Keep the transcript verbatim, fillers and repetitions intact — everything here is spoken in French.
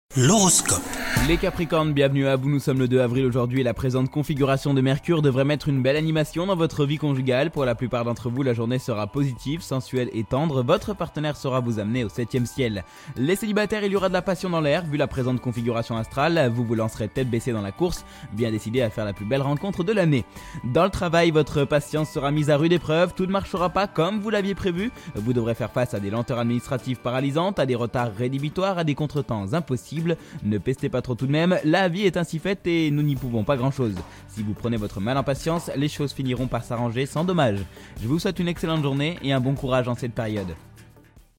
L'horoscope. Les Capricornes, bienvenue à vous, nous sommes le deux avril aujourd'hui et la présente configuration de Mercure devrait mettre une belle animation dans votre vie conjugale. Pour la plupart d'entre vous, la journée sera positive, sensuelle et tendre, votre partenaire saura vous amener au septième ciel. Les célibataires, il y aura de la passion dans l'air, vu la présente configuration astrale, vous vous lancerez tête baissée dans la course, bien décidé à faire la plus belle rencontre de l'année. Dans le travail, votre patience sera mise à rude épreuve, tout ne marchera pas comme vous l'aviez prévu, vous devrez faire face à des lenteurs administratives paralysantes, à des retards rédhibitoires, à des contretemps impossibles. Ne pestez pas trop tout de même, la vie est ainsi faite et nous n'y pouvons pas grand chose. Si vous prenez votre mal en patience, les choses finiront par s'arranger sans dommage. Je vous souhaite une excellente journée et un bon courage en cette période.